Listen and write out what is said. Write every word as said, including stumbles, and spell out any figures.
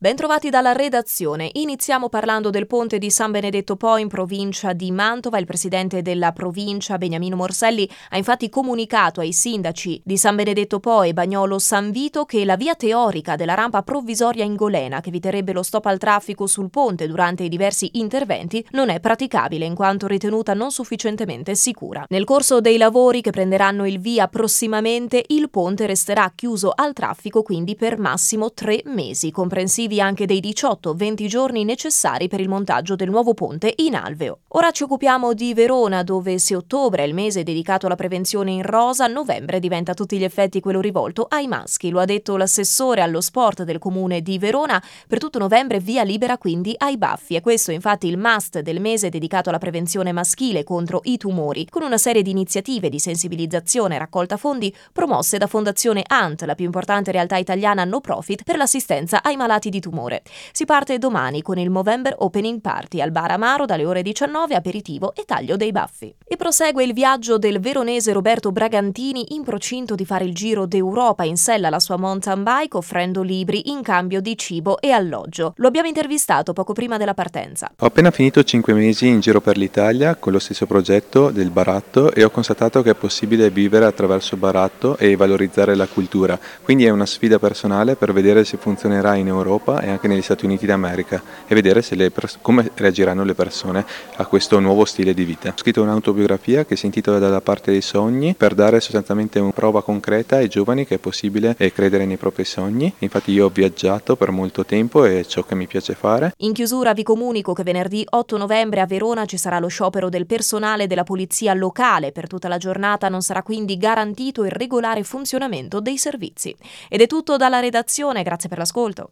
Bentrovati dalla redazione. Iniziamo parlando del ponte di San Benedetto Po in provincia di Mantova. Il presidente della provincia, Beniamino Morselli, ha infatti comunicato ai sindaci di San Benedetto Po e Bagnolo San Vito che la via teorica della rampa provvisoria in Golena, che eviterebbe lo stop al traffico sul ponte durante i diversi interventi, non è praticabile in quanto ritenuta non sufficientemente sicura. Nel corso dei lavori che prenderanno il via prossimamente, il ponte resterà chiuso al traffico quindi per massimo tre mesi, comprensivi anche dei diciotto venti giorni necessari per il montaggio del nuovo ponte in alveo. Ora ci occupiamo di Verona, dove se ottobre è il mese dedicato alla prevenzione in rosa, novembre diventa a tutti gli effetti quello rivolto ai maschi. Lo ha detto l'assessore allo sport del comune di Verona. Per tutto novembre via libera quindi ai baffi. E questo è infatti il must del mese dedicato alla prevenzione maschile contro i tumori, con una serie di iniziative di sensibilizzazione e raccolta fondi promosse da Fondazione A N T, la più importante realtà italiana no profit per l'assistenza ai malati di tumore. Si parte domani con il Movember Opening Party al Bar Amaro dalle ore diciannove, aperitivo e taglio dei baffi. E prosegue il viaggio del veronese Roberto Bragantini, in procinto di fare il giro d'Europa in sella alla sua mountain bike, offrendo libri in cambio di cibo e alloggio. Lo abbiamo intervistato poco prima della partenza. Ho appena finito cinque mesi in giro per l'Italia con lo stesso progetto del baratto e ho constatato che è possibile vivere attraverso il baratto e valorizzare la cultura. Quindi è una sfida personale per vedere se funzionerà in Europa e anche negli Stati Uniti d'America e vedere se le pers- come reagiranno le persone a questo nuovo stile di vita. Ho scritto un'autobiografia che si intitola Dalla parte dei sogni, per dare sostanzialmente una prova concreta ai giovani che è possibile credere nei propri sogni. Infatti io ho viaggiato per molto tempo e è ciò che mi piace fare. In chiusura vi comunico che venerdì otto novembre a Verona ci sarà lo sciopero del personale della polizia locale. Per tutta la giornata non sarà quindi garantito il regolare funzionamento dei servizi. Ed è tutto dalla redazione, grazie per l'ascolto.